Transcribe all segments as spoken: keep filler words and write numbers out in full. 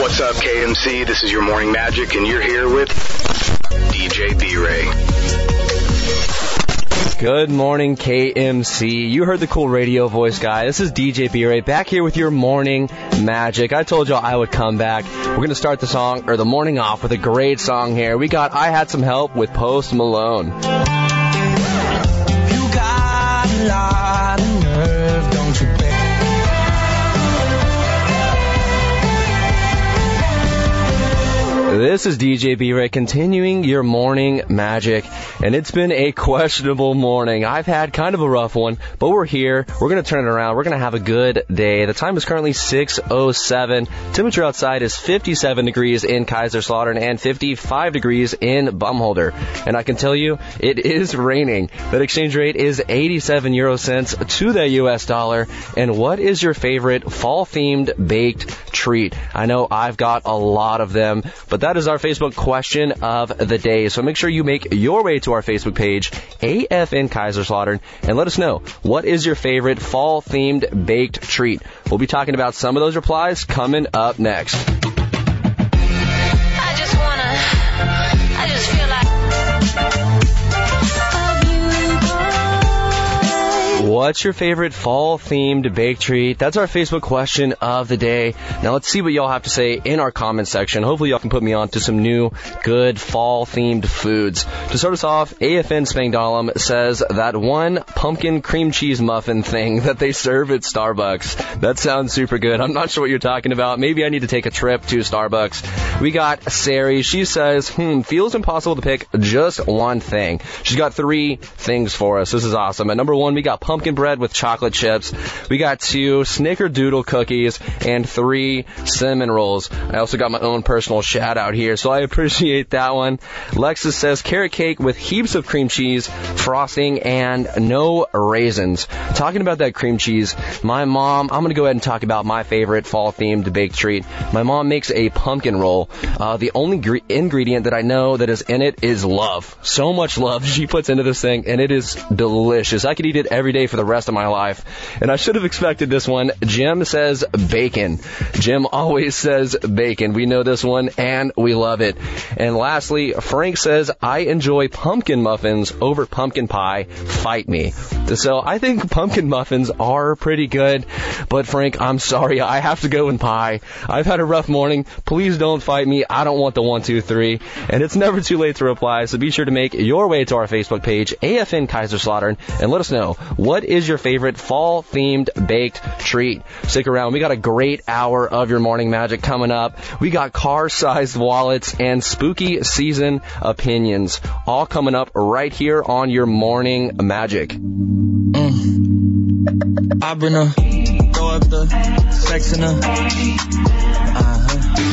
What's up, K M C? This is your Morning Magic, and you're here with D J B-Ray. Good morning, K M C. You heard the cool radio voice guy. This is D J B-Ray back here with your Morning Magic. I told y'all I would come back. We're going to start the song, or the morning off with a great song here. We got I Had Some Help with Post Malone. You got a lot of nerve, don't you, baby? This is D J B-Ray continuing your Morning Magic, and it's been a questionable morning. I've had kind of a rough one, but we're here. We're going to turn it around. We're going to have a good day. The time is currently six oh seven. Temperature outside is fifty-seven degrees in Kaiserslautern and fifty-five degrees in Bumholder. And I can tell you, it is raining. That exchange rate is eighty-seven euro cents to the U S dollar. And what is your favorite fall-themed baked treat? I know I've got a lot of them, but that is our Facebook question of the day. So make sure you make your way to our Facebook page, A F N Kaiserslautern, and let us know, what is your favorite fall-themed baked treat? We'll be talking about some of those replies coming up next. I just wanna, I just feel like What's your favorite fall-themed baked treat? That's our Facebook question of the day. Now let's see what y'all have to say in our comment section. Hopefully y'all can put me on to some new, good fall-themed foods. To start us off, A F N Spangdahlem says that one pumpkin cream cheese muffin thing that they serve at Starbucks. That sounds super good. I'm not sure what you're talking about. Maybe I need to take a trip to Starbucks. We got Sari. She says, hmm, feels impossible to pick just one thing. She's got three things for us. This is awesome. At number one, we got pumpkin bread with chocolate chips. We got two snickerdoodle cookies and three cinnamon rolls. I also got my own personal shout out here, so I appreciate that one. Lexus says carrot cake with heaps of cream cheese, frosting, and no raisins. Talking about that cream cheese, my mom, I'm going to go ahead and talk about my favorite fall-themed baked treat. My mom makes a pumpkin roll. Uh, the only gre- ingredient that I know that is in it is love. So much love she puts into this thing, and it is delicious. I could eat it every day for the rest of my life. And I should have expected this one. Jim says bacon. Jim always says bacon. We know this one, and we love it. And lastly, Frank says, I enjoy pumpkin muffins over pumpkin pie. Fight me. So I think pumpkin muffins are pretty good. But Frank, I'm sorry. I have to go in pie. I've had a rough morning. Please don't fight me. I don't want the one, two, three. And it's never too late to reply. So be sure to make your way to our Facebook page, A F N Kaiserslautern, and let us know, what is your favorite fall-themed baked treat? Stick around. We got a great hour of your Morning Magic coming up. We got car-sized wallets and spooky season opinions, all coming up right here on your Morning Magic. Mm. I've been a throw up the sex in a uh-huh.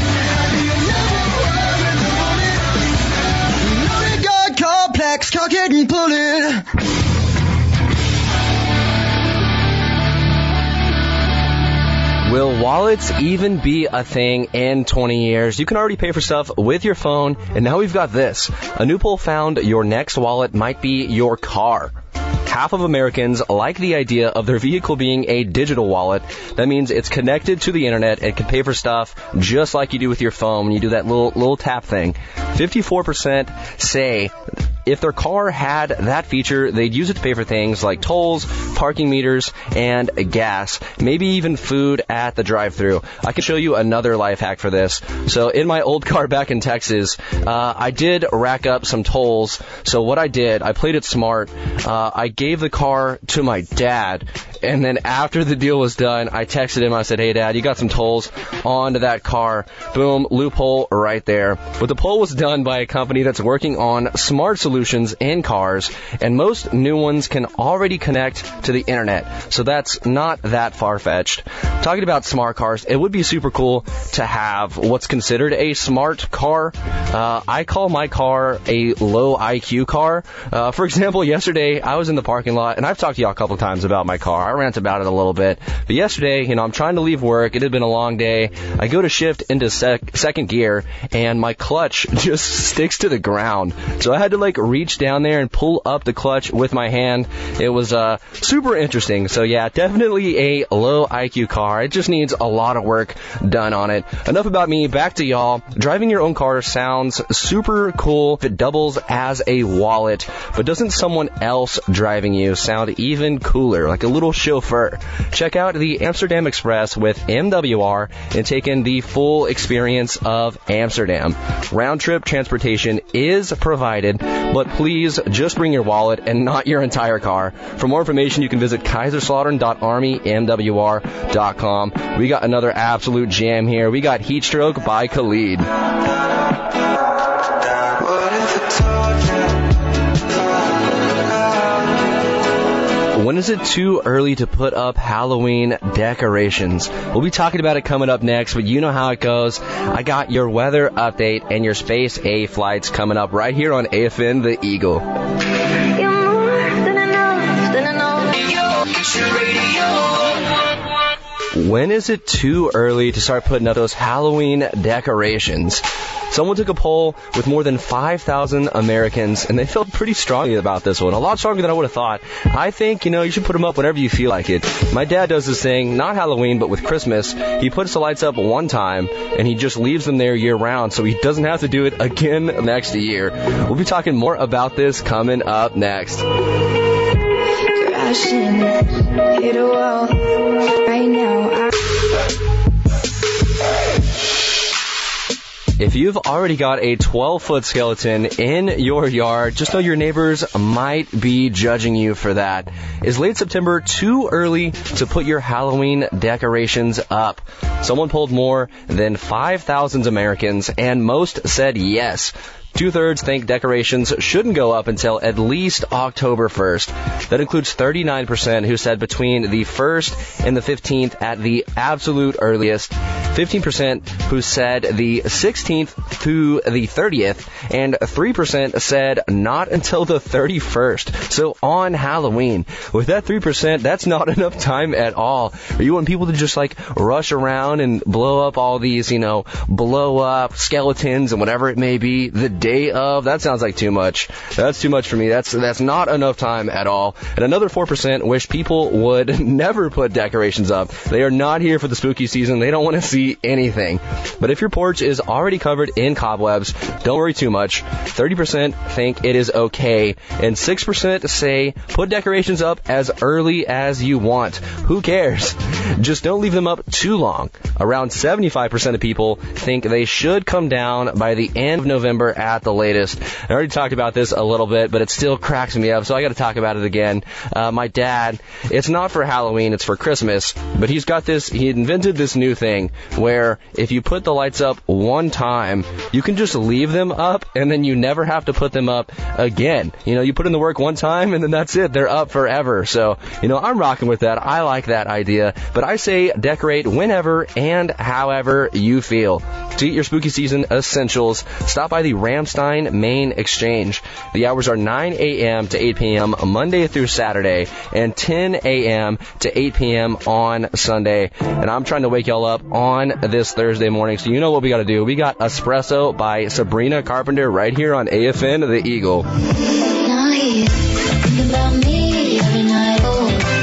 Complex, cock it and pull it. Will wallets even be a thing in twenty years? You can already pay for stuff with your phone, and now we've got this. A new poll found your next wallet might be your car. Half of Americans like the idea of their vehicle being a digital wallet. That means it's connected to the internet and can pay for stuff just like you do with your phone when you do that little little tap thing. fifty-four percent say if their car had that feature, they'd use it to pay for things like tolls, parking meters, and gas. Maybe even food at the drive-thru. I can show you another life hack for this. So in my old car back in Texas, uh, I did rack up some tolls. So what I did, I played it smart. Uh, I gave the car to my dad, and then after the deal was done, I texted him. I said, hey, Dad, you got some tolls onto that car. Boom, loophole right there. But the poll was done by a company that's working on smart solutions in cars, and most new ones can already connect to the internet. So that's not that far-fetched. Talking about smart cars, it would be super cool to have what's considered a smart car. Uh, I call my car a low I Q car. Uh, for example, yesterday I was in the parking lot, and I've talked to y'all a couple of times about my car. I rant about it a little bit. But yesterday, you know, I'm trying to leave work. It had been a long day. I go to shift into sec- second gear, and my clutch just sticks to the ground. So I had to, like, reach down there and pull up the clutch with my hand. It was uh, super interesting. So, yeah, definitely a low I Q car. It just needs a lot of work done on it. Enough about me. Back to y'all. Driving your own car sounds super cool if it doubles as a wallet, but doesn't someone else driving you sound even cooler, like a little chauffeur? Check out the Amsterdam Express with M W R and take in the full experience of Amsterdam. Round-trip transportation is provided, but please just bring your wallet and not your entire car. For more information, you can visit kaiserslautern dot army m w r dot com. We got another absolute jam here. We got Heatstroke by Khalid. When is it too early to put up Halloween decorations? We'll be talking about it coming up next, but you know how it goes. I got your weather update and your Space A flights coming up right here on A F N The Eagle. You're more than enough, than enough. When is it too early to start putting up those Halloween decorations? Someone took a poll with more than five thousand Americans, and they felt pretty strongly about this one. A lot stronger than I would have thought. I think, you know, you should put them up whenever you feel like it. My dad does this thing, not Halloween, but with Christmas. He puts the lights up one time, and he just leaves them there year-round, so he doesn't have to do it again next year. We'll be talking more about this coming up next. Crashing, hit a wall. Right now, I... If you've already got a twelve-foot skeleton in your yard, just know your neighbors might be judging you for that. Is late September too early to put your Halloween decorations up? Someone polled more than five thousand Americans, and most said yes. Two-thirds think decorations shouldn't go up until at least October first. That includes thirty-nine percent who said between the first and the fifteenth at the absolute earliest, fifteen percent who said the sixteenth through the thirtieth, and three percent said not until the thirty-first. So on Halloween. With that three percent, that's not enough time at all. Or you want people to just like rush around and blow up all these, you know, blow up skeletons and whatever it may be the day of? That sounds like too much. That's too much for me. That's that's not enough time at all. And another four percent wish people would never put decorations up. They are not here for the spooky season. They don't want to see anything. But if your porch is already covered in cobwebs, don't worry too much. thirty percent think it is okay. And six percent say put decorations up as early as you want. Who cares? Just don't leave them up too long. Around seventy-five percent of people think they should come down by the end of November at the latest. I already talked about this a little bit, but it still cracks me up, so I got to talk about it again. Uh, my dad, it's not for Halloween, it's for Christmas, but he's got this, he invented this new thing where if you put the lights up one time, you can just leave them up, and then you never have to put them up again. You know, you put in the work one time, and then that's it. They're up forever. So, you know, I'm rocking with that. I like that idea, but I say decorate whenever and however you feel. To get your spooky season essentials, stop by the Ramstein Main Exchange. The hours are nine a.m. to eight p.m. Monday through Saturday and ten a.m. to eight p.m. on Sunday. And I'm trying to wake y'all up on this Thursday morning, so you know what we got to do. We got Espresso by Sabrina Carpenter right here on A F N The Eagle. Now he's thinking about me every night. Oh.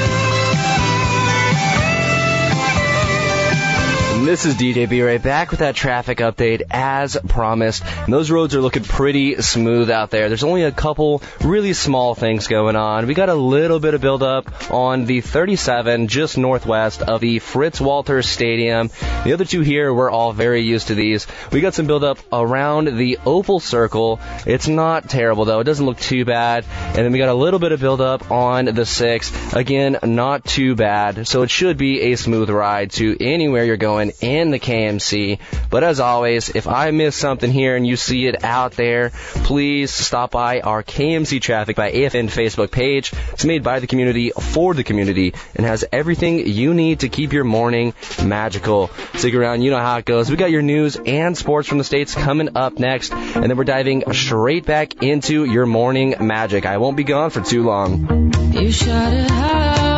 This is D J B right back with that traffic update as promised. And those roads are looking pretty smooth out there. There's only a couple really small things going on. We got a little bit of buildup on the thirty-seven just northwest of the Fritz Walter Stadium. The other two here, we're all very used to these. We got some buildup around the Opal Circle. It's not terrible though. It doesn't look too bad. And then we got a little bit of buildup on the six. Again, not too bad. So it should be a smooth ride to anywhere you're going in the K M C. But as always, if I miss something here and you see it out there, please stop by our K M C Traffic by A F N Facebook page. It's made by the community for the community and has everything you need to keep your morning magical. Stick around, you know how it goes. We got your news and sports from the States coming up next, and then we're diving straight back into your morning magic. I won't be gone for too long. You shot it high.